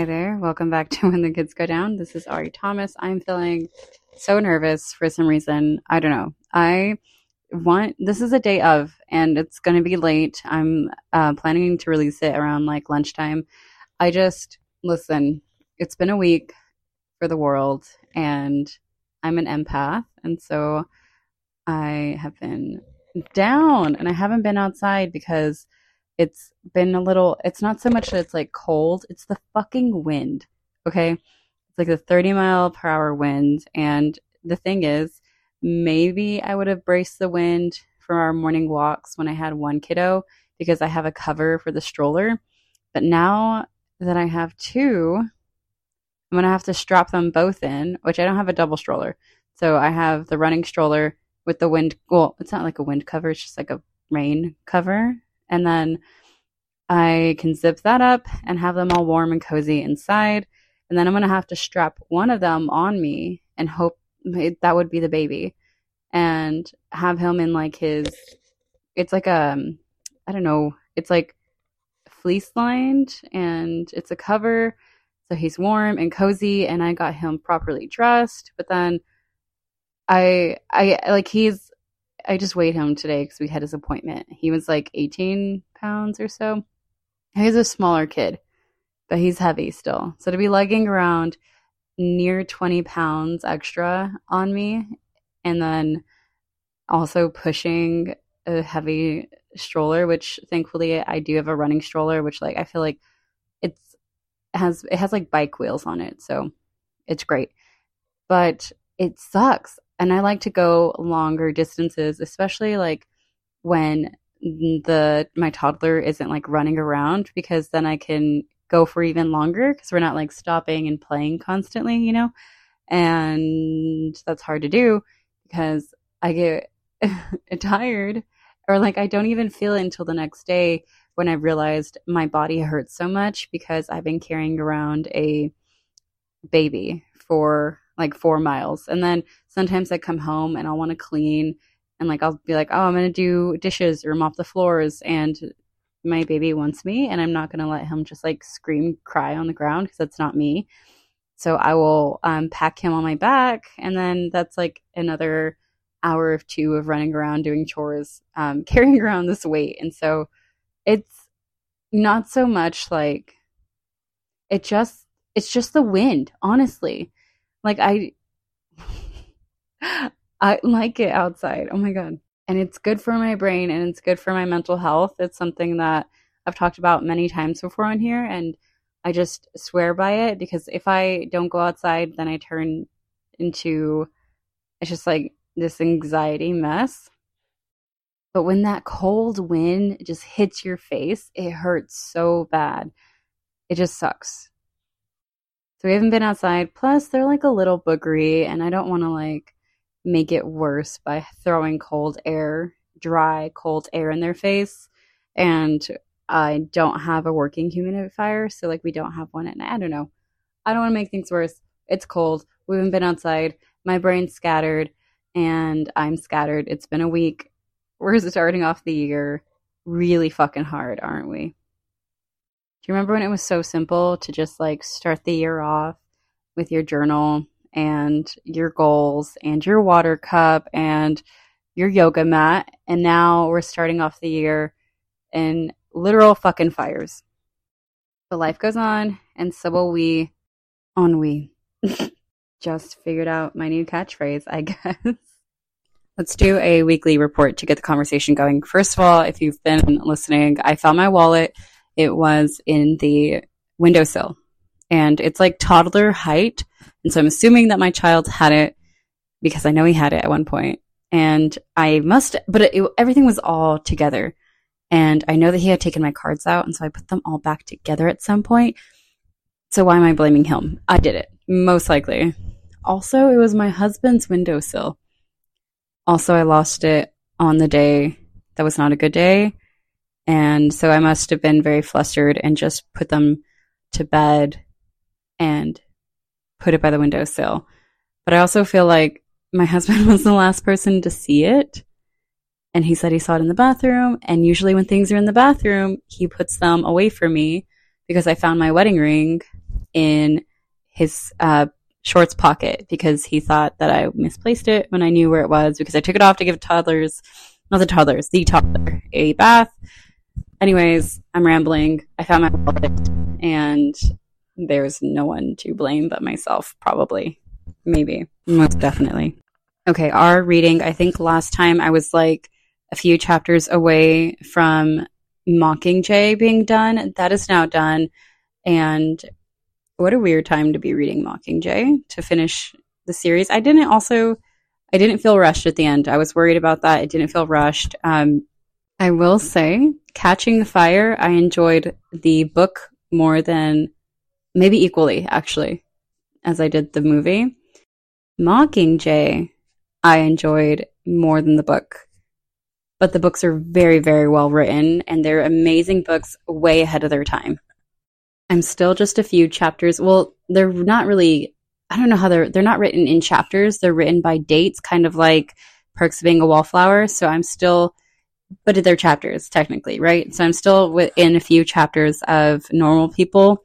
there. Welcome back to When the Kids Go Down. This is Ari Thomas. I'm feeling so nervous for some reason. I don't know. This is a day of, and it's going to be late. I'm planning to release it around like lunchtime. Listen, it's been a week for the world, and I'm an empath, and so I have been down, and I haven't been outside because it's not so much that it's like cold, it's the fucking wind, okay? It's like a 30-mile-per-hour wind, and the thing is, maybe I would have braced the wind for our morning walks when I had one kiddo because I have a cover for the stroller, but now that I have two, I'm going to have to strap them both in, which I don't have a double stroller. So I have the running stroller with the wind, well, it's not like a wind cover, it's just like a rain cover. And then I can zip that up and have them all warm and cozy inside. And then I'm going to have to strap one of them on me and hope that would be the baby. And have him in like it's like I don't know, it's like fleece lined and it's a cover. So he's warm and cozy and I got him properly dressed. But then I just weighed him today because we had his appointment. He was like 18 pounds or so. He's a smaller kid, but he's heavy still. So to be lugging around near 20 pounds extra on me and then also pushing a heavy stroller, which thankfully I do have a running stroller, which like I feel like it has like bike wheels on it. So it's great. But it sucks. And I like to go longer distances, especially like when my toddler isn't like running around, because then I can go for even longer because we're not like stopping and playing constantly, you know? And that's hard to do because I get tired or like I don't even feel it until the next day when I realized my body hurts so much because I've been carrying around a baby for like 4 miles. And then sometimes I come home and I'll want to clean and like I'll be like, oh, I'm going to do dishes or mop the floors, and my baby wants me and I'm not going to let him just like scream, cry on the ground because that's not me. So I will pack him on my back, and then that's like another hour or two of running around doing chores, carrying around this weight. And so it's not so much like it's just the wind, honestly. Like I like it outside. Oh my God. And it's good for my brain and it's good for my mental health. It's something that I've talked about many times before on here, and I just swear by it because if I don't go outside, then I turn into, it's just like this anxiety mess. But when that cold wind just hits your face, it hurts so bad. It just sucks. So we haven't been outside. Plus, they're like a little boogery, and I don't want to like make it worse by throwing dry, cold air in their face. And I don't have a working humidifier, so like we don't have one. And I don't know. I don't want to make things worse. It's cold. We haven't been outside. My brain's scattered, and I'm scattered. It's been a week. We're starting off the year really fucking hard, aren't we? Do you remember when it was so simple to just like start the year off with your journal and your goals and your water cup and your yoga mat? And now we're starting off the year in literal fucking fires. But life goes on, and so will we. Ennui. Just figured out my new catchphrase, I guess. Let's do a weekly report to get the conversation going. First of all, if you've been listening, I found my wallet. It was in the windowsill, and it's like toddler height. And so I'm assuming that my child had it because I know he had it at one point. And everything was all together. And I know that he had taken my cards out, and so I put them all back together at some point. So why am I blaming him? I did it, most likely. Also, it was my husband's windowsill. Also, I lost it on the day that was not a good day. And so I must have been very flustered and just put them to bed and put it by the windowsill. But I also feel like my husband was the last person to see it. And he said he saw it in the bathroom. And usually when things are in the bathroom, he puts them away from me because I found my wedding ring in his shorts pocket because he thought that I misplaced it when I knew where it was because I took it off to give the toddler a bath. Anyways, I'm rambling. I found my wallet and there's no one to blame but myself, probably. Maybe. Most definitely. Okay, our reading, I think last time I was like a few chapters away from Mockingjay being done. That is now done. And what a weird time to be reading Mockingjay to finish the series. I didn't feel rushed at the end. I was worried about that. It didn't feel rushed. I will say, Catching the Fire, I enjoyed the book more than, maybe equally, actually, as I did the movie. Mockingjay, I enjoyed more than the book. But the books are very, very well written, and they're amazing books way ahead of their time. I'm still just a few chapters. Well, they're not really, I don't know how they're not written in chapters. They're written by dates, kind of like Perks of Being a Wallflower. So I'm still, but they're chapters technically, right? So I'm still within a few chapters of Normal People.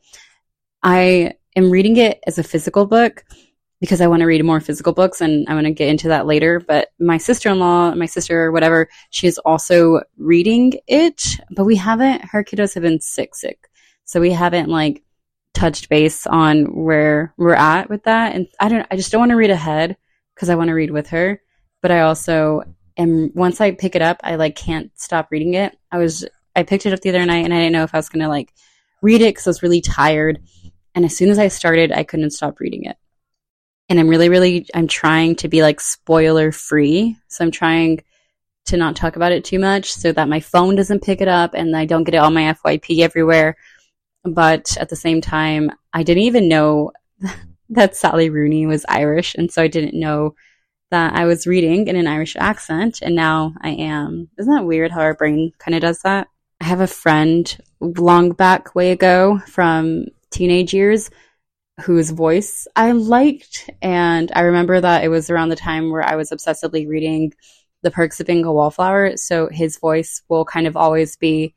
I am reading it as a physical book because I want to read more physical books, and I'm going to get into that later. But my sister-in-law, my sister, whatever, she is also reading it, but her kiddos have been sick. So we haven't like touched base on where we're at with that. And I just don't want to read ahead because I want to read with her. But I also am, once I pick it up, I like can't stop reading it. I picked it up the other night and I didn't know if I was going to like read it because I was really tired. And as soon as I started, I couldn't stop reading it. And I'm trying to be like spoiler free. So I'm trying to not talk about it too much so that my phone doesn't pick it up and I don't get it on my FYP everywhere. But at the same time, I didn't even know that Sally Rooney was Irish. And so I didn't know that I was reading in an Irish accent. And now I am. Isn't that weird how our brain kind of does that? I have a friend long back way ago from teenage years whose voice I liked. And I remember that it was around the time where I was obsessively reading The Perks of Being a Wallflower. So his voice will kind of always be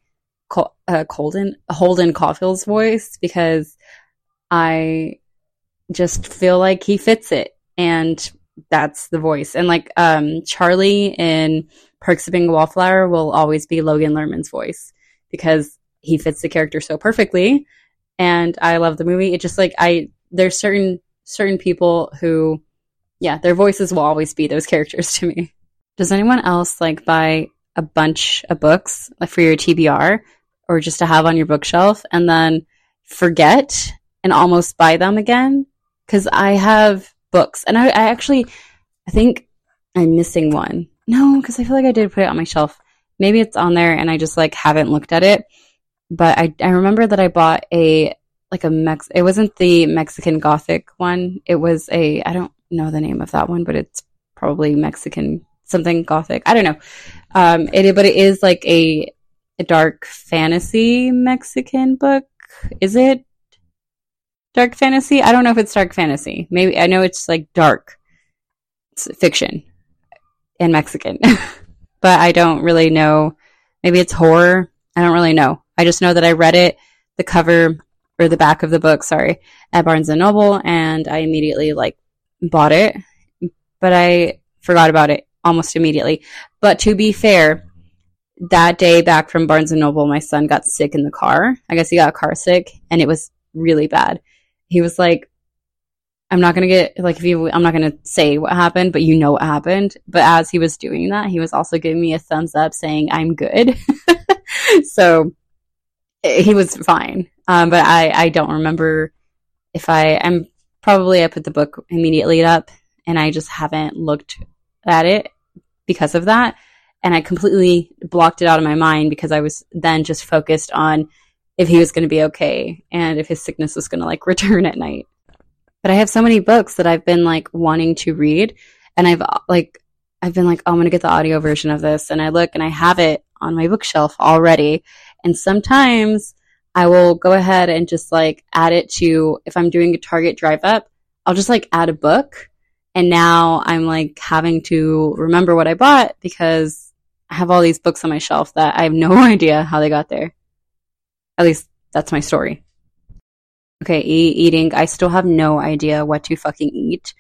Holden Caulfield's voice because I just feel like he fits it, and that's the voice. And like Charlie in Perks of Being a Wallflower will always be Logan Lerman's voice because he fits the character so perfectly. And I love the movie. It just like there's certain people who, yeah, their voices will always be those characters to me. Does anyone else like buy a bunch of books like for your TBR or just to have on your bookshelf and then forget and almost buy them again? Because I have books and I think I'm missing one. No, because I feel like I did put it on my shelf. Maybe it's on there and I just like haven't looked at it. But I remember that I bought it wasn't the Mexican Gothic one. It was I don't know the name of that one, but it's probably Mexican something Gothic. I don't know. But it is like a dark fantasy Mexican book. Is it dark fantasy? I don't know if it's dark fantasy. Maybe I know it's like dark. It's fiction and Mexican. But I don't really know. Maybe it's horror. I don't really know. I just know that I read it, the cover or the back of the book, at Barnes & Noble, and I immediately like bought it, but I forgot about it almost immediately. But to be fair, that day back from Barnes & Noble, my son got sick in the car. I guess he got car sick, and it was really bad. He was like, I'm not going to say what happened, but you know what happened. But as he was doing that, he was also giving me a thumbs up saying, I'm good. So he was fine. But I don't remember if I put the book immediately up and I just haven't looked at it because of that. And I completely blocked it out of my mind because I was then just focused on if he was going to be okay and if his sickness was going to like return at night. But I have so many books that I've been like wanting to read, and I've been like, oh, I'm going to get the audio version of this. And I look and I have it on my bookshelf already. And sometimes I will go ahead and just like add it to, if I'm doing a Target drive up, I'll just like add a book. And now I'm like having to remember what I bought because I have all these books on my shelf that I have no idea how they got there. At least that's my story. Okay, eating. I still have no idea what to fucking eat.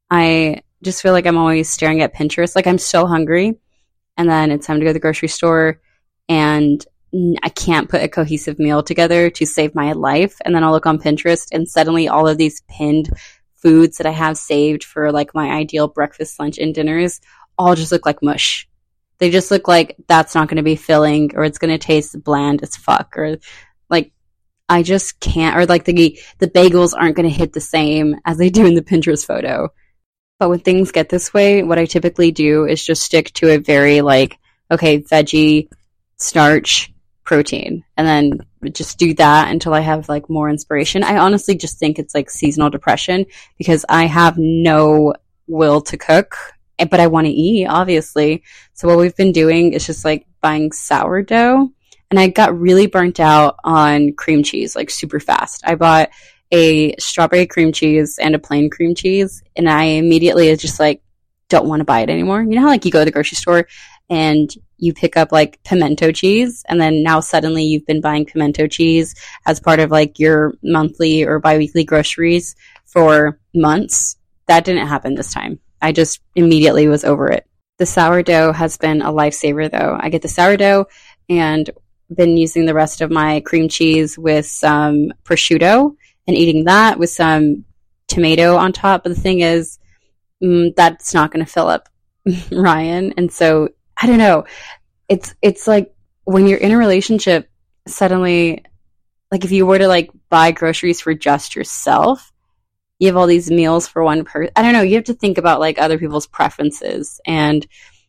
I just feel like I'm always staring at Pinterest. Like I'm so hungry, and then it's time to go to the grocery store, and I can't put a cohesive meal together to save my life. And then I'll look on Pinterest, and suddenly all of these pinned foods that I have saved for like my ideal breakfast, lunch, and dinners all just look like mush. They just look like that's not going to be filling, or it's going to taste bland as fuck, or like I just can't, or like the bagels aren't going to hit the same as they do in the Pinterest photo. But when things get this way, what I typically do is just stick to a very like, okay, veggie, starch, protein, and then just do that until I have like more inspiration. I honestly just think it's like seasonal depression because I have no will to cook, but I want to eat, obviously. So what we've been doing is just like buying sourdough, and I got really burnt out on cream cheese like super fast. I bought a strawberry cream cheese and a plain cream cheese, and I immediately just like don't want to buy it anymore. You know how like you go to the grocery store and you pick up like pimento cheese, and then now suddenly you've been buying pimento cheese as part of like your monthly or biweekly groceries for months? That didn't happen this time. I just immediately was over it. The sourdough has been a lifesaver though. I get the sourdough and been using the rest of my cream cheese with some prosciutto and eating that with some tomato on top. But the thing is, that's not going to fill up Ryan. And so I don't know. It's like when you're in a relationship, suddenly, like if you were to like buy groceries for just yourself, you have all these meals for one person. I don't know. You have to think about like other people's preferences, and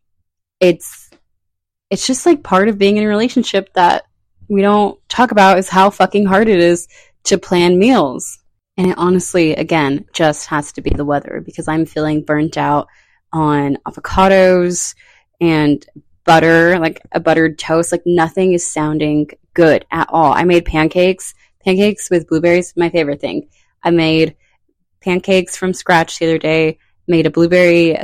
it's just like part of being in a relationship that we don't talk about is how fucking hard it is to plan meals. And it honestly, again, just has to be the weather because I'm feeling burnt out on avocados and butter, like a buttered toast. Like nothing is sounding good at all. I made pancakes with blueberries, my favorite thing. I made pancakes from scratch the other day, made a blueberry,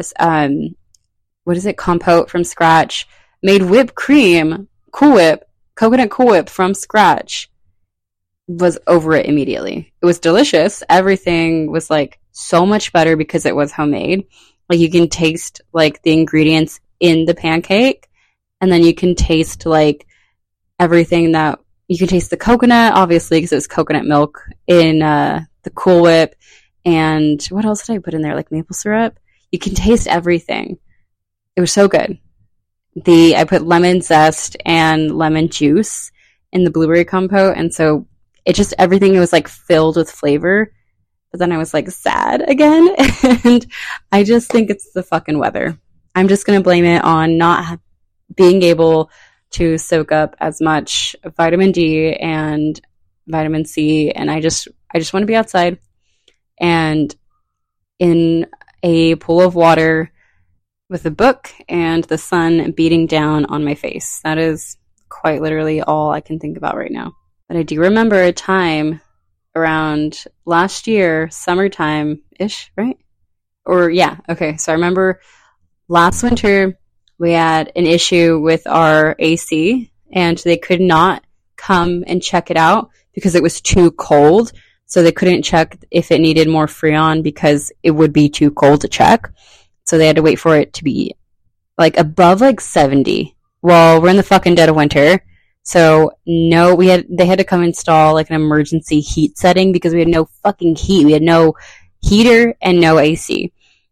compote from scratch, made whipped cream, Cool Whip, coconut Cool Whip from scratch. Was over it immediately. It was delicious. Everything was like so much better because it was homemade. Like you can taste like the ingredients in the pancake, and then you can taste like everything that you can taste the coconut, obviously, because it was coconut milk in the Cool Whip. And what else did I put in there? Like maple syrup. You can taste everything. It was so good. I put lemon zest and lemon juice in the blueberry compote, and so it just, everything was like filled with flavor. But then I was like sad again. And I just think it's the fucking weather. I'm just going to blame it on not being able to soak up as much vitamin D and vitamin C. And I just want to be outside and in a pool of water with a book and the sun beating down on my face. That is quite literally all I can think about right now. But I do remember a time around last year, summertime-ish, right? Or yeah, okay. So I remember last winter we had an issue with our AC and they could not come and check it out because it was too cold. So they couldn't check if it needed more Freon because it would be too cold to check. So they had to wait for it to be like above like 70. Well, we're in the fucking dead of winter. So no, they had to come install like an emergency heat setting because we had no fucking heat. We had no heater and no AC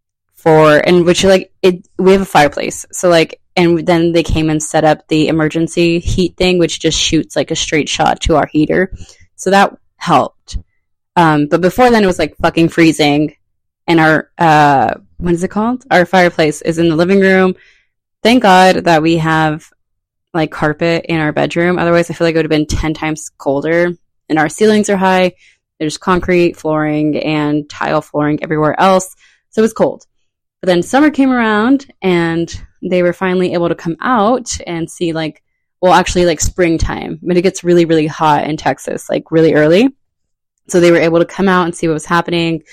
which like we have a fireplace. So like, and then they came and set up the emergency heat thing, which just shoots like a straight shot to our heater. So that helped. But before then it was like fucking freezing, and our, what is it called? Our fireplace is in the living room. Thank God that we have like carpet in our bedroom. Otherwise, I feel like it would have been 10 times colder. And our ceilings are high. There's concrete flooring and tile flooring everywhere else. So it was cold. But then summer came around and they were finally able to come out and see like, well, actually like springtime. But it gets really, really hot in Texas, like really early. So they were able to come out and see what was happening.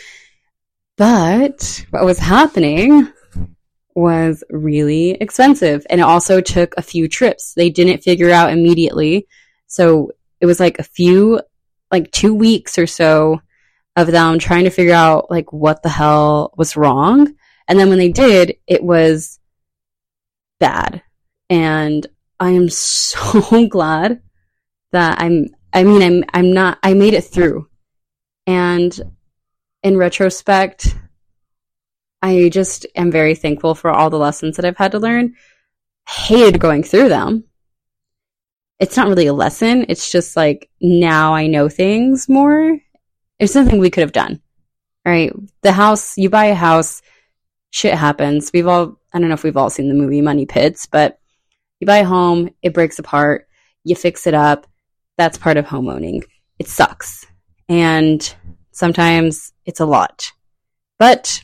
But what was happening was really expensive, and it also took a few trips. They didn't figure out immediately, so it was like a few like 2 weeks or so of them trying to figure out like what the hell was wrong. And then when they did, it was bad. And I am so glad that I made it through. And in retrospect, I just am very thankful for all the lessons that I've had to learn. Hated going through them. It's not really a lesson. It's just like, now I know things more. It's something we could have done, right? The house, you buy a house, shit happens. I don't know if we've all seen the movie Money Pits, but you buy a home, it breaks apart, you fix it up. That's part of homeowning. It sucks. And sometimes it's a lot. But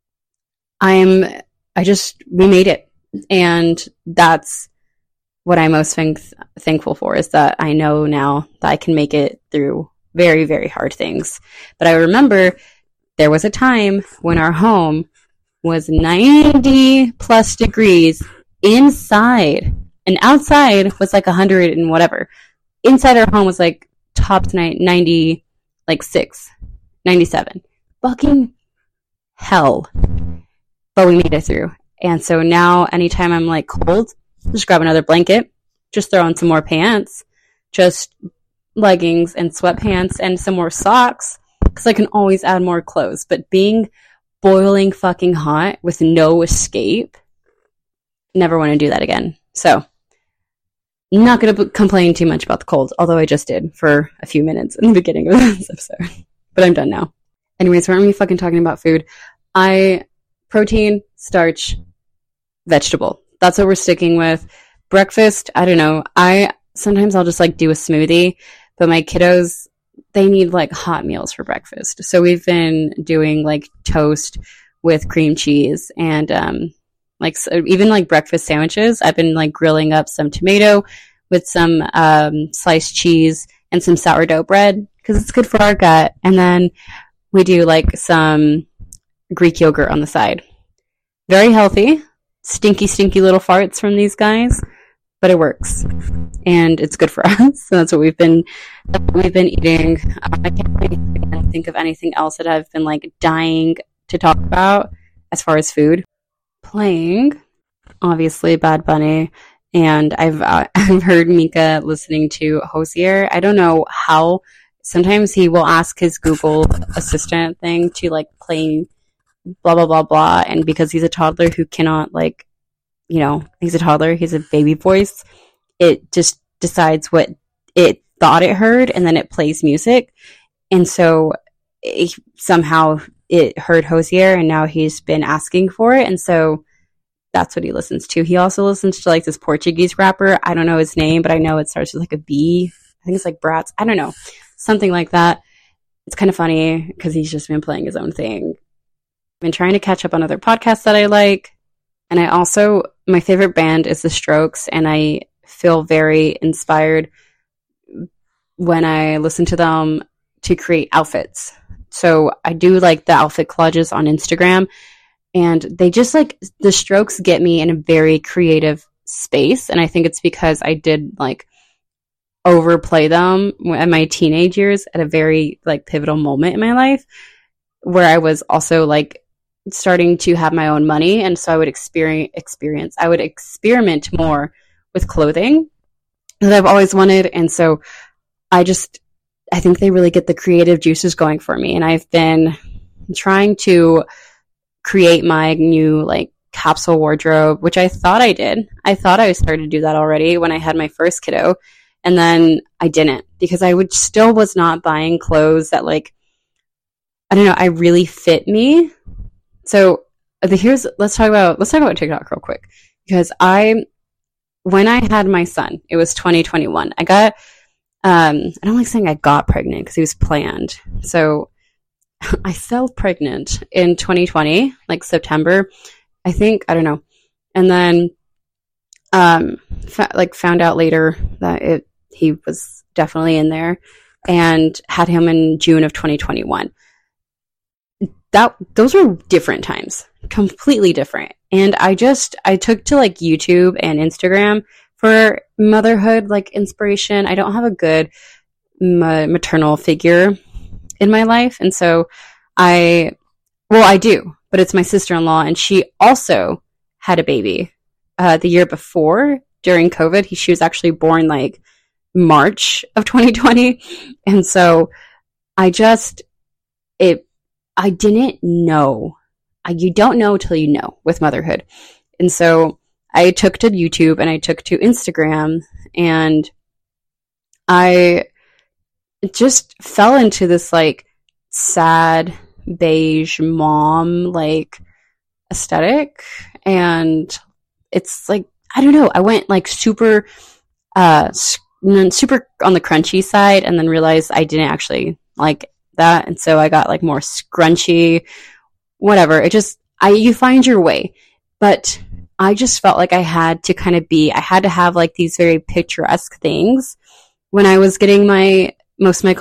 we made it. And that's what I'm most thankful for, is that I know now that I can make it through very, very hard things. But I remember there was a time when our home was 90 plus degrees inside, and outside was like 100 and whatever. Inside our home was like top tonight 90, like 97. Fucking hell. But we made it through. And so now anytime I'm like cold, just grab another blanket, just throw on some more pants, just leggings and sweatpants and some more socks, because I can always add more clothes. But being boiling fucking hot with no escape, never want to do that again. So, not going to complain too much about the cold, although I just did for a few minutes in the beginning of this episode. But I'm done now. Anyways, why aren't we fucking talking about food? Protein, starch, vegetable. That's what we're sticking with. Breakfast, I don't know. Sometimes I'll just like do a smoothie, but my kiddos, they need like hot meals for breakfast. So we've been doing like toast with cream cheese and even like breakfast sandwiches. I've been like grilling up some tomato with some sliced cheese and some sourdough bread because it's good for our gut. And then we do like some Greek yogurt on the side. Very healthy. Stinky little farts from these guys, but it works and it's good for us. So that's what we've been eating. I can't really think of anything else that I've been like dying to talk about as far as food. Playing, obviously, Bad Bunny, and I've heard Mika listening to Hozier. I don't know how. Sometimes he will ask his Google Assistant thing to like play blah blah blah blah, and because he's a toddler who cannot he's a toddler, he's a baby voice, it just decides what it thought it heard and then it plays music. And so somehow it heard Hozier and now he's been asking for it, and so that's what he listens to. He also listens to like this Portuguese rapper. I don't know his name, but I know it starts with like a B. I think it's like Bratz. I don't know. Something like that. It's kind of funny because he's just been playing his own thing. I've been trying to catch up on other podcasts that I like. And my favorite band is The Strokes, and I feel very inspired when I listen to them to create outfits. So I do like the outfit collages on Instagram, and they just like, The Strokes get me in a very creative space. And I think it's because I did like overplay them in my teenage years at a very like pivotal moment in my life where I was also like starting to have my own money, and so I would experiment more with clothing that I've always wanted. And so I think they really get the creative juices going for me, and I've been trying to create my new like capsule wardrobe, which I thought I did. I thought I started to do that already when I had my first kiddo, and then I didn't, because I was not buying clothes that like, I don't know, I really fit me. So let's talk about TikTok real quick, because when I had my son, it was 2021. I got, I don't like saying I got pregnant because he was planned. So I fell pregnant in 2020, like September, I think, I don't know. And then, found out later that he was definitely in there, and had him in June of 2021. Those were different times, completely different. And I took to like YouTube and Instagram for motherhood, like inspiration. I don't have a good maternal figure in my life. And so I do, but it's my sister-in-law, and she also had a baby the year before during COVID. She was actually born like March of 2020. And so I didn't know. You don't know till you know with motherhood. And so I took to YouTube and I took to Instagram, and I just fell into this like sad beige mom like aesthetic. And it's like, I don't know, I went like super on the crunchy side, and then realized I didn't actually like that. And so I got like more scrunchy, whatever. You find your way. But I just felt like I had to have like these very picturesque things when I was getting most of my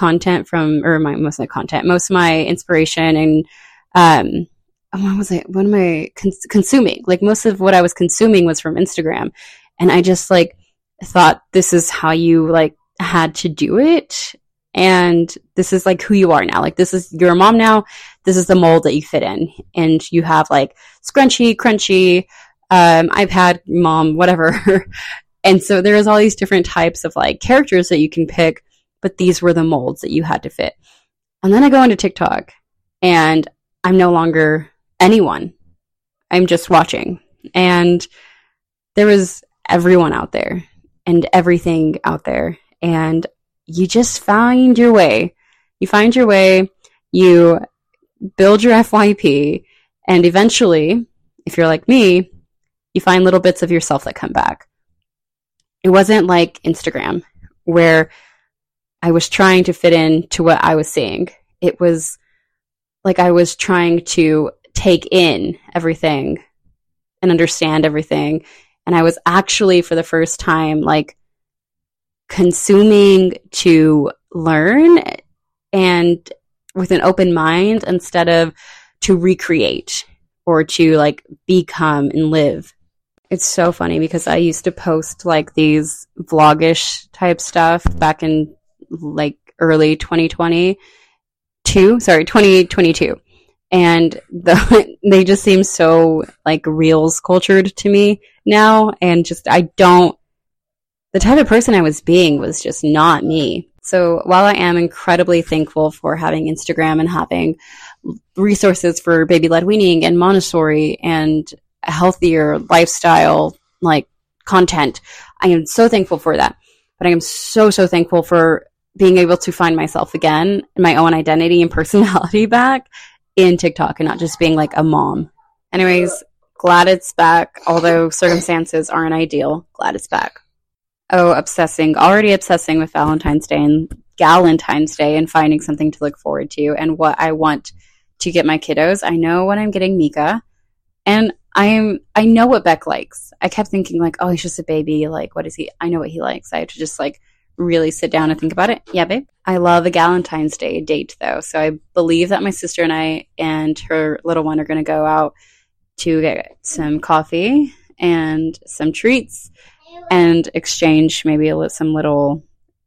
inspiration and, what am I consuming? Like most of what I was consuming was from Instagram. And I just like thought this is how you like had to do it. And this is like who you are now. Like you're a mom now. This is the mold that you fit in. And you have like scrunchy, crunchy, iPad mom, whatever. And so there's all these different types of like characters that you can pick, but these were the molds that you had to fit. And then I go into TikTok and I'm no longer anyone. I'm just watching. And there was everyone out there and everything out there. And you just find your way. You find your way, you build your FYP, and eventually, if you're like me, you find little bits of yourself that come back. It wasn't like Instagram, where I was trying to fit in to what I was seeing. It was like I was trying to take in everything and understand everything. And I was actually, for the first time, like consuming to learn and with an open mind instead of to recreate or to like become and live. It's so funny because I used to post like these vlogish type stuff back in like early 2022. And they just seem so like reels cultured to me now. And just, the type of person I was being was just not me. So while I am incredibly thankful for having Instagram and having resources for baby-led weaning and Montessori and a healthier lifestyle, like content, I am so thankful for that. But I am so, so thankful for being able to find myself again, my own identity and personality back in TikTok and not just being like a mom. Anyways, glad it's back. Although circumstances aren't ideal, glad it's back. Oh, already obsessing with Valentine's Day and Galentine's Day and finding something to look forward to and what I want to get my kiddos. I know what I'm getting Mika, and I know what Beck likes. I kept thinking like, oh, he's just a baby. Like, what is he? I know what he likes. I have to just like really sit down and think about it. Yeah, babe. I love a Galentine's Day date though. So I believe that my sister and I and her little one are going to go out to get some coffee and some treats and exchange maybe some little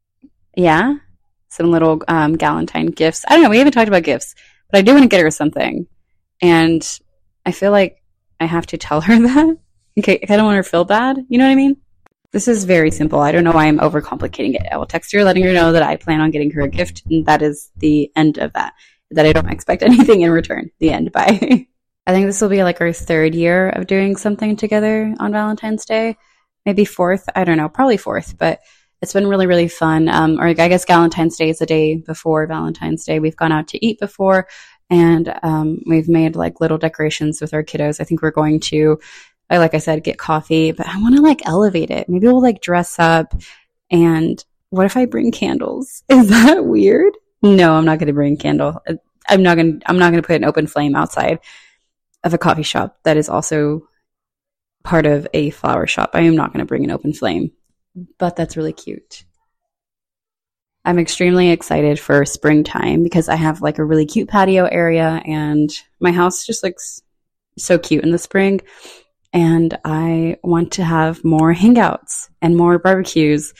Galentine gifts. I don't know. We haven't talked about gifts, but I do want to get her something. And I feel like I have to tell her that. Okay, I don't want her to feel bad. You know what I mean? This is very simple. I don't know why I'm overcomplicating it. I will text her, letting her know that I plan on getting her a gift, and that is the end of that. That I don't expect anything in return. The end. Bye. I think this will be like our third year of doing something together on Valentine's Day. Maybe fourth. I don't know. Probably fourth, but it's been really, really fun. Or I guess Galentine's Day is the day before Valentine's Day. We've gone out to eat before, and we've made like little decorations with our kiddos. I think we're going to, like I said, get coffee, but I want to like elevate it. Maybe we'll like dress up. And what if I bring candles? Is that weird? No, I'm not going to bring a candle. I'm not going to put an open flame outside of a coffee shop that is also part of a flower shop. I am not going to bring an open flame, but that's really cute. I'm extremely excited for springtime because I have like a really cute patio area and my house just looks so cute in the spring. And I want to have more hangouts and more barbecues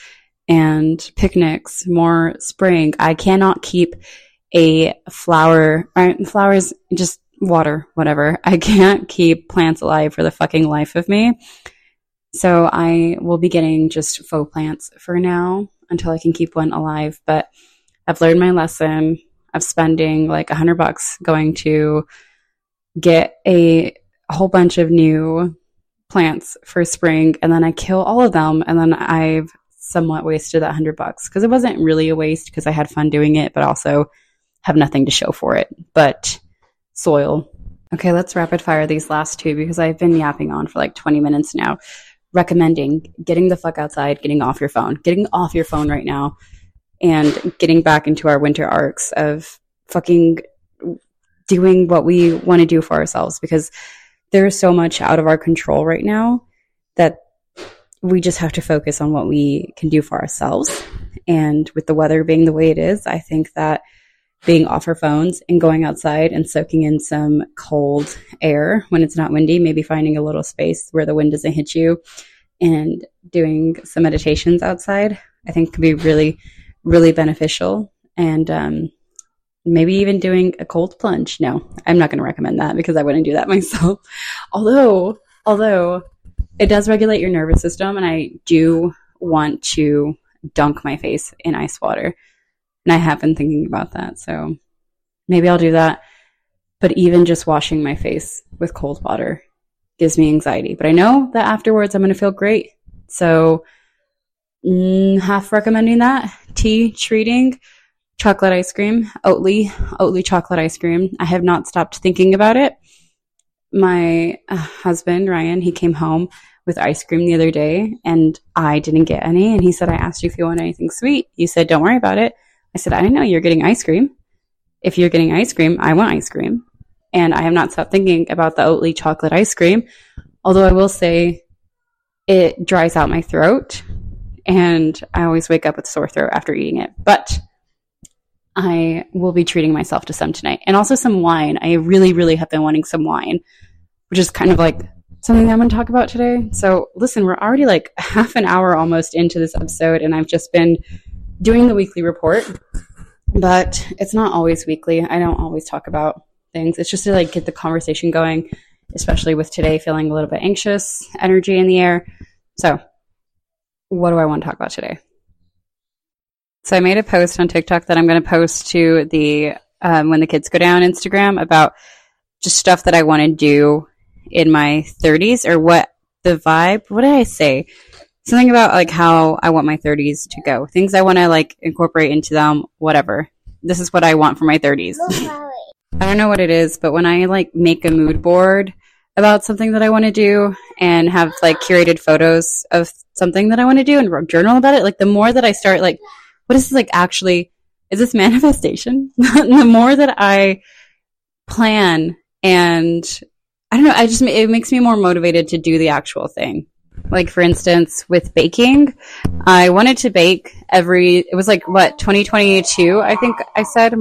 and picnics, more spring. I cannot keep a flowers, just water, whatever. I can't keep plants alive for the fucking life of me. So I will be getting just faux plants for now until I can keep one alive. But I've learned my lesson of spending like $100 going to get a whole bunch of new plants for spring, and then I kill all of them, and then I've somewhat wasted that $100 because it wasn't really a waste because I had fun doing it, but also have nothing to show for it but soil. Okay, let's rapid fire these last two because I've been yapping on for like 20 minutes now. Recommending getting the fuck outside, getting off your phone right now, and getting back into our winter arcs of fucking doing what we want to do for ourselves, because there's so much out of our control right now that we just have to focus on what we can do for ourselves. And with the weather being the way it is, I think that being off our phones and going outside and soaking in some cold air when it's not windy, maybe finding a little space where the wind doesn't hit you and doing some meditations outside, I think could be really, really beneficial. And maybe even doing a cold plunge. No, I'm not going to recommend that because I wouldn't do that myself. Although it does regulate your nervous system, and I do want to dunk my face in ice water. And I have been thinking about that, so maybe I'll do that. But even just washing my face with cold water gives me anxiety. But I know that afterwards I'm going to feel great. So half recommending that. Tea treating, chocolate ice cream, Oatly chocolate ice cream. I have not stopped thinking about it. My husband, Ryan, he came home with ice cream the other day, and I didn't get any. And he said, I asked you if you want anything sweet. You said, don't worry about it. I said, I didn't know you're getting ice cream. If you're getting ice cream, I want ice cream. And I have not stopped thinking about the Oatly chocolate ice cream. Although I will say it dries out my throat, and I always wake up with a sore throat after eating it. But I will be treating myself to some tonight. And also some wine. I really, really have been wanting some wine, which is kind of like something that I'm going to talk about today. So listen, we're already like half an hour almost into this episode, and I've just been doing the weekly report. But it's not always weekly. I don't always talk about things. It's just to like get the conversation going, especially with today feeling a little bit anxious, energy in the air. So what do I want to talk about today? So I made a post on TikTok that I'm going to post to the When the Kids Go Down Instagram about just stuff that I want to do in my 30s, or what the vibe, what did I say? Something about like how I want my 30s to go. Things I want to like incorporate into them, whatever. This is what I want for my 30s. I don't know what it is, but when I like make a mood board about something that I want to do and have like curated photos of something that I want to do and journal about it, like the more that I start like, what is this like actually, is this manifestation? The more that I plan, and I don't know, it makes me more motivated to do the actual thing. Like for instance, with baking, I wanted to bake it was like what, 2022, I think I said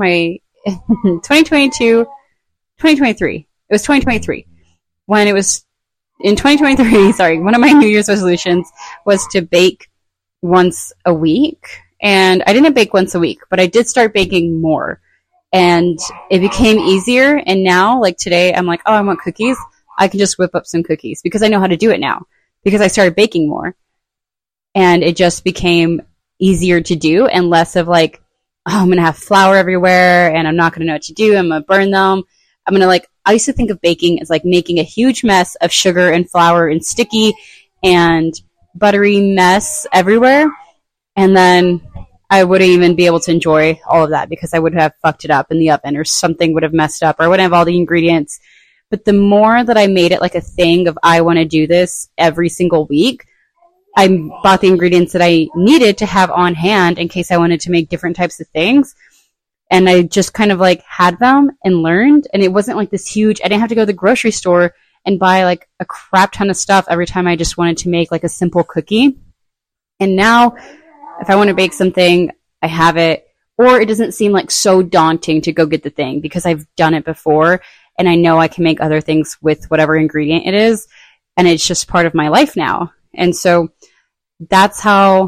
2022, 2023. It was 2023. When it was in 2023, sorry, one of my New Year's resolutions was to bake once a week. And I didn't bake once a week, but I did start baking more. And it became easier. And now, like today, I'm like, oh, I want cookies. I can just whip up some cookies because I know how to do it now because I started baking more. And it just became easier to do and less of like, oh, I'm going to have flour everywhere and I'm not going to know what to do. I'm going to burn them. I'm going to like, I used to think of baking as like making a huge mess of sugar and flour and sticky and buttery mess everywhere. And then I wouldn't even be able to enjoy all of that because I would have fucked it up in the oven, or something would have messed up, or I wouldn't have all the ingredients. But the more that I made it like a thing of I want to do this every single week, I bought the ingredients that I needed to have on hand in case I wanted to make different types of things. And I just kind of like had them and learned. And it wasn't like this huge, I didn't have to go to the grocery store and buy like a crap ton of stuff every time I just wanted to make like a simple cookie. And now if I want to bake something, I have it, or it doesn't seem like so daunting to go get the thing because I've done it before and I know I can make other things with whatever ingredient it is. And it's just part of my life now. And so that's how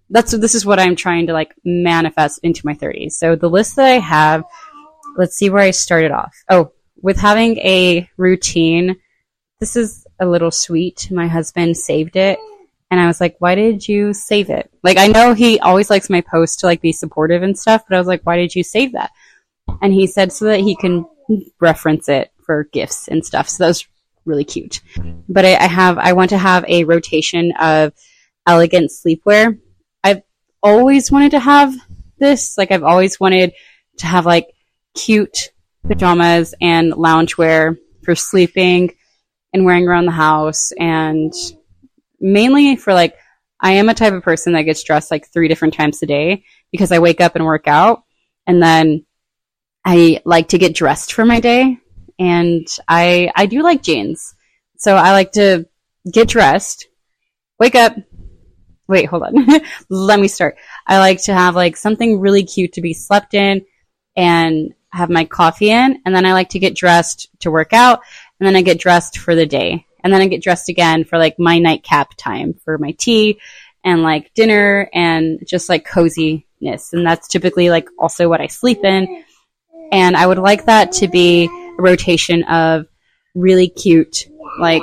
this is what I'm trying to like manifest into my 30s. So the list that I have, let's see where I started off. Oh, with having a routine. This is a little sweet. My husband saved it. And I was like, why did you save it? Like, I know he always likes my posts to like be supportive and stuff, but I was like, why did you save that? And he said so that he can reference it for gifts and stuff. So that was really cute. But I want to have a rotation of elegant sleepwear. I've always wanted to have this. Like, I've always wanted to have like cute pajamas and loungewear for sleeping and wearing around the house, and mainly for like, I am a type of person that gets dressed like 3 different times a day because I wake up and work out, and then I like to get dressed for my day, and I do like jeans. So I like to get dressed, wake up, wait, hold on. Let me start. I like to have like something really cute to be slept in and have my coffee in, and then I like to get dressed to work out, and then I get dressed for the day. And then I get dressed again for like my nightcap time for my tea and like dinner and just like coziness. And that's typically like also what I sleep in. And I would like that to be a rotation of really cute, like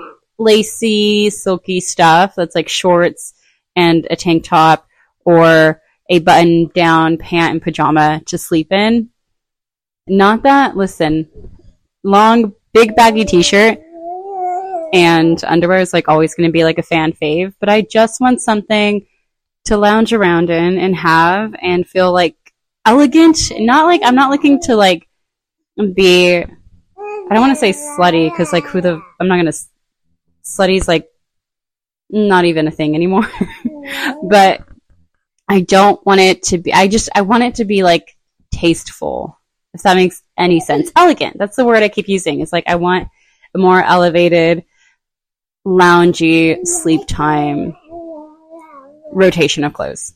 lacy, silky stuff that's like shorts and a tank top or a button down pant and pajama to sleep in. Not that, listen, long, big baggy t-shirt and underwear is like always going to be like a fan fave, but I just want something to lounge around in and have and feel like elegant. Not like, I'm not looking to like be, I don't want to say slutty because like I'm not going to, slutty's like not even a thing anymore. But I don't want it to be, I want it to be like tasteful, if that makes any sense. Elegant. That's the word I keep using. It's like I want a more elevated, loungy sleep time rotation of clothes.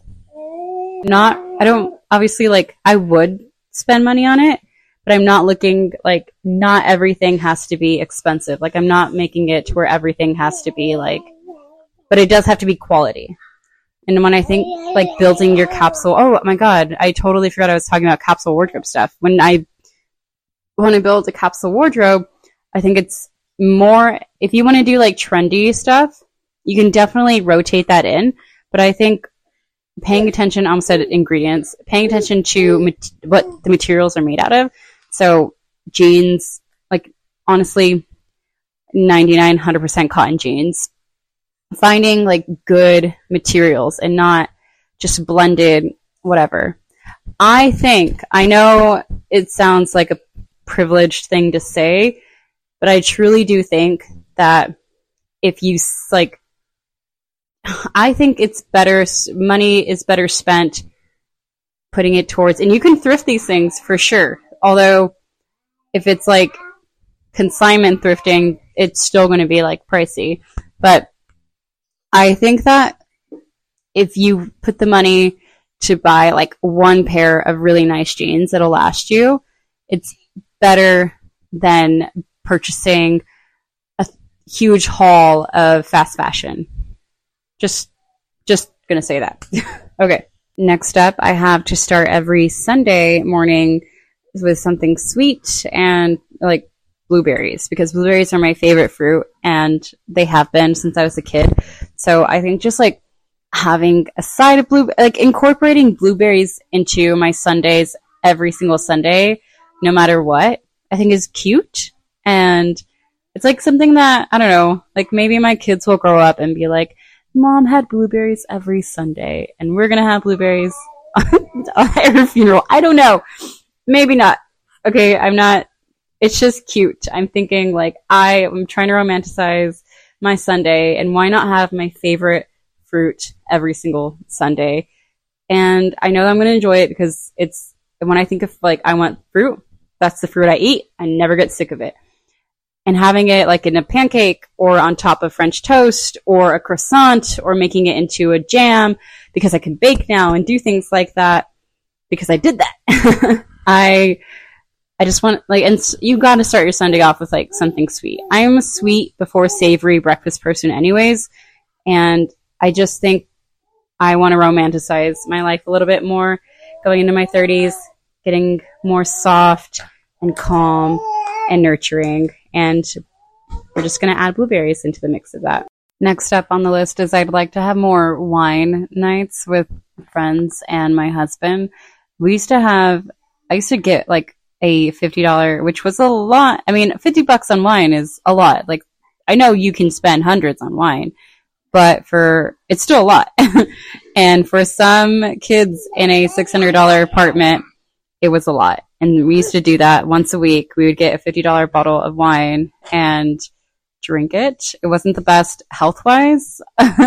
Obviously, like, I would spend money on it, but I'm not looking, like, not everything has to be expensive. Like, I'm not making it to where everything has to be, like, but it does have to be quality. And when I think, like, building your capsule, oh my god, I totally forgot I was talking about capsule wardrobe stuff. When I build a capsule wardrobe, I think it's more, if you want to do like trendy stuff, you can definitely rotate that in. But I think paying attention, I almost said ingredients, paying attention to what the materials are made out of. So jeans, like honestly, 100% cotton jeans. Finding like good materials and not just blended whatever. I know it sounds like a privileged thing to say, but I truly do think that if you like, I think it's better, money is better spent putting it towards, and you can thrift these things for sure. Although if it's like consignment thrifting, it's still going to be like pricey. But I think that if you put the money to buy like one pair of really nice jeans that'll last you, it's better than purchasing a huge haul of fast fashion. Just gonna say that. Okay. Next up, I have to start every Sunday morning with something sweet and like blueberries, because blueberries are my favorite fruit and they have been since I was a kid. So I think just like having a side of like incorporating blueberries into my Sundays every single Sunday, no matter what, I think is cute. And it's like something that, I don't know, like maybe my kids will grow up and be like, Mom had blueberries every Sunday and we're going to have blueberries at her funeral. I don't know. Maybe not. Okay. It's just cute. I'm thinking like I'm trying to romanticize my Sunday, and why not have my favorite fruit every single Sunday? And I know that I'm going to enjoy it because it's, when I think of like, I want fruit, that's the fruit I eat. I never get sick of it. And having it like in a pancake or on top of French toast or a croissant or making it into a jam, because I can bake now and do things like that because I did that. I just want like, and you got to start your Sunday off with like something sweet. I am a sweet before savory breakfast person anyways. And I just think I want to romanticize my life a little bit more going into my 30s, getting more soft and calm and nurturing. And we're just going to add blueberries into the mix of that. Next up on the list is I'd like to have more wine nights with friends and my husband. I used to get like a $50, which was a lot. I mean, $50 on wine is a lot. Like, I know you can spend hundreds on wine, but it's still a lot. And for some kids in a $600 apartment, it was a lot. And we used to do that once a week. We would get a $50 bottle of wine and drink it. It wasn't the best health-wise,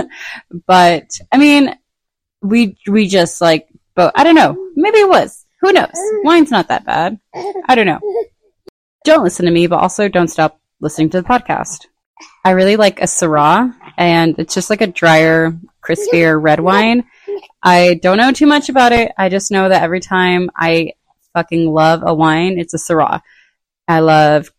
but I mean, we just like, but I don't know. Maybe it was. Who knows? Wine's not that bad. I don't know. Don't listen to me, but also don't stop listening to the podcast. I really like a Syrah, and it's just like a drier, crispier red wine. I don't know too much about it. I just know that every time I fucking love a wine, it's a Syrah. I love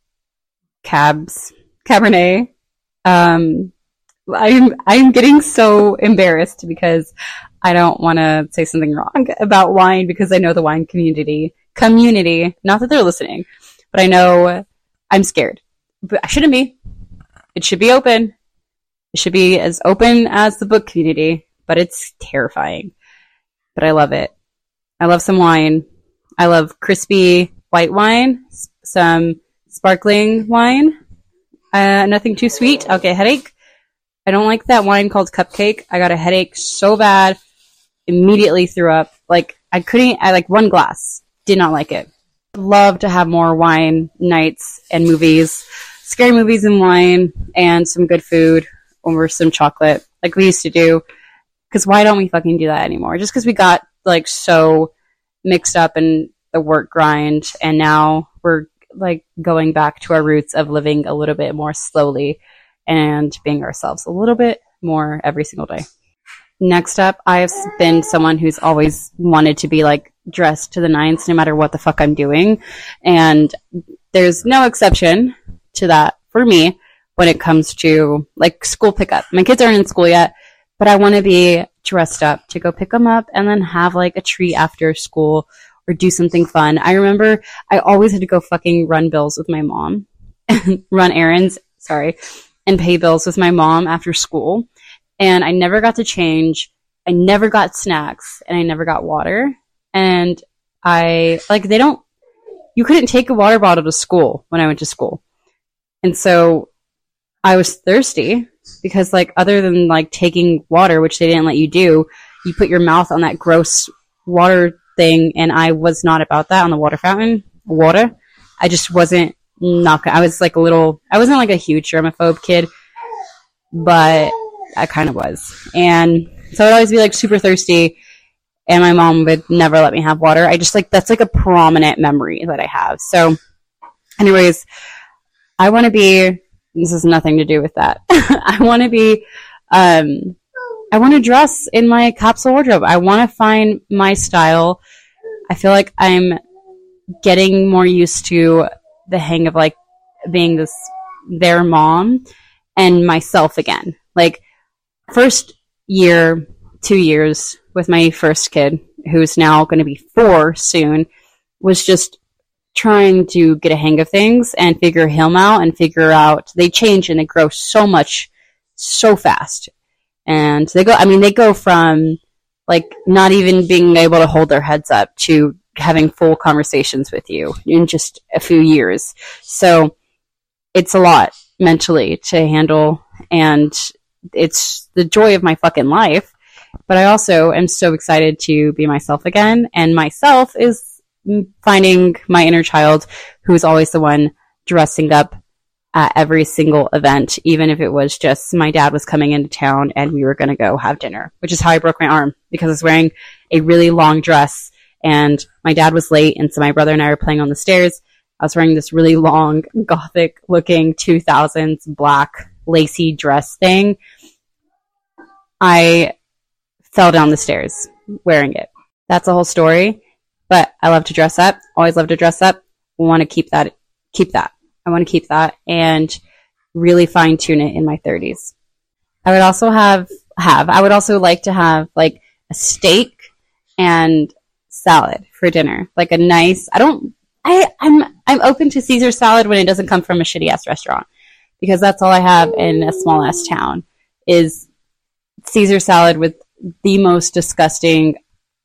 Cabernet. I'm getting so embarrassed because I don't want to say something wrong about wine because I know the wine community, not that they're listening, but I know I'm scared. But I shouldn't be. It should be open. It should be as open as the book community, but it's terrifying. But I love it. I love some wine. I love crispy white wine, some sparkling wine, nothing too sweet. I'll get a headache. I don't like that wine called Cupcake. I got a headache so bad, immediately threw up. Like, I like one glass. Did not like it. Love to have more wine nights and movies, scary movies and wine, and some good food over some chocolate, like we used to do. Because why don't we fucking do that anymore? Just because we got, like, so mixed up in the work grind, and now we're, like, going back to our roots of living a little bit more slowly and being ourselves a little bit more every single day. Next up, I've been someone who's always wanted to be, like, dressed to the nines no matter what the fuck I'm doing. And there's no exception to that for me when it comes to, like, school pickup. My kids aren't in school yet, but I want to be dressed up to go pick them up and then have, like, a treat after school or do something fun. I remember I always had to go fucking run bills with my mom, run errands, and pay bills with my mom after school. And I never got to change. I never got snacks, and I never got water. And you couldn't take a water bottle to school when I went to school. And so I was thirsty because, like, other than, like, taking water, which they didn't let you do, you put your mouth on that gross water thing, and I was not about that on the water fountain. Water. I just wasn't I was like I wasn't like a huge germaphobe kid, but I kind of was. And so I'd always be, like, super thirsty, and my mom would never let me have water. I just, like, that's, like, a prominent memory that I have. So anyways, I want to be, this has nothing to do with that. I want to dress in my capsule wardrobe. I want to find my style. I feel like I'm getting more used to the hang of, like, being their mom and myself again. Like, first year, 2 years with my first kid, who's now going to be 4 soon, was just trying to get a hang of things and figure him out and figure out, they change and they grow so much, so fast. And they go from, like, not even being able to hold their heads up to having full conversations with you in just a few years. So it's a lot mentally to handle, and it's the joy of my fucking life. But I also am so excited to be myself again, and myself is finding my inner child, who's always the one dressing up at every single event, even if it was just my dad was coming into town and we were going to go have dinner, which is how I broke my arm, because I was wearing a really long dress and my dad was late, and so my brother and I were playing on the stairs. I was wearing this really long, gothic looking 2000s black lacy dress thing. I fell down the stairs wearing it. That's a whole story, but I love to dress up. Always love to dress up. Want to keep that. I want to keep that and really fine tune it in my 30s. I would also I would also like to have, like, a steak and salad for dinner. Like a nice, I'm open to Caesar salad when it doesn't come from a shitty ass restaurant, because that's all I have in a small ass town is Caesar salad with the most disgusting,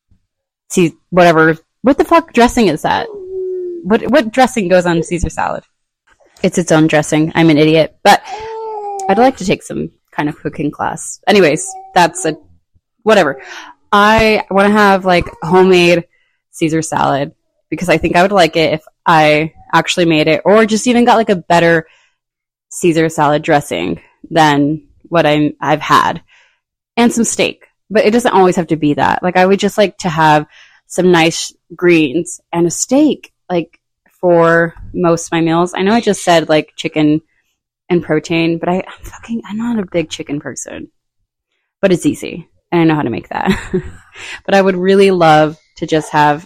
what the fuck dressing is that? What dressing goes on Caesar salad? It's its own dressing. I'm an idiot, but I'd like to take some kind of cooking class. Anyways, whatever. I want to have like homemade Caesar salad because I think I would like it if I actually made it, or just even got like a better Caesar salad dressing than what I've had, and some steak. But it doesn't always have to be that. Like I would just like to have some nice greens and a steak, like for most of my meals. I know I just said like chicken and protein, but I'm not a big chicken person, but it's easy and I know how to make that. But I would really love to just have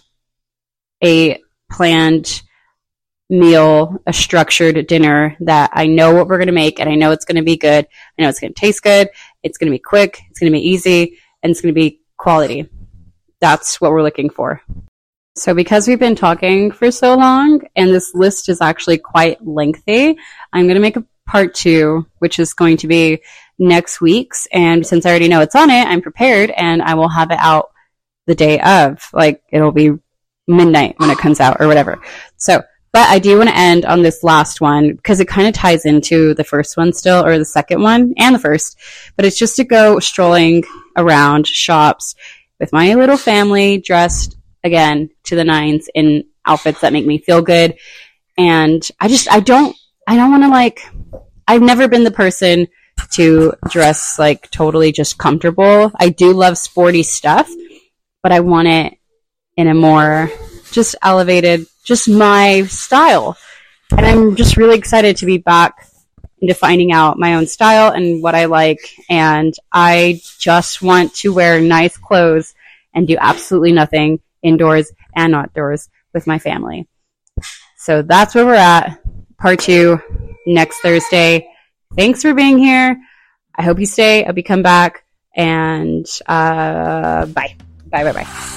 a planned meal, a structured dinner that I know what we're going to make and I know it's going to be good. I know it's going to taste good. It's going to be quick. It's going to be easy, and it's going to be quality. That's what we're looking for. So because we've been talking for so long and this list is actually quite lengthy, I'm going to make a part 2, which is going to be next week's. And since I already know it's on it, I'm prepared and I will have it out the day of. Like it'll be midnight when it comes out or whatever. So, but I do want to end on this last one because it kind of ties into the first one still, or the second one and the first, but it's just to go strolling around shops with my little family dressed again to the nines in outfits that make me feel good. And I don't want to like, I've never been the person to dress like totally just comfortable. I do love sporty stuff, but I want it in a more just elevated, just my style. And I'm just really excited to be back into finding out my own style and what I like. And I just want to wear nice clothes and do absolutely nothing indoors and outdoors with my family. So that's where we're at. Part 2 next Thursday. Thanks for being here. I hope you stay. I hope you come back. And bye. Bye.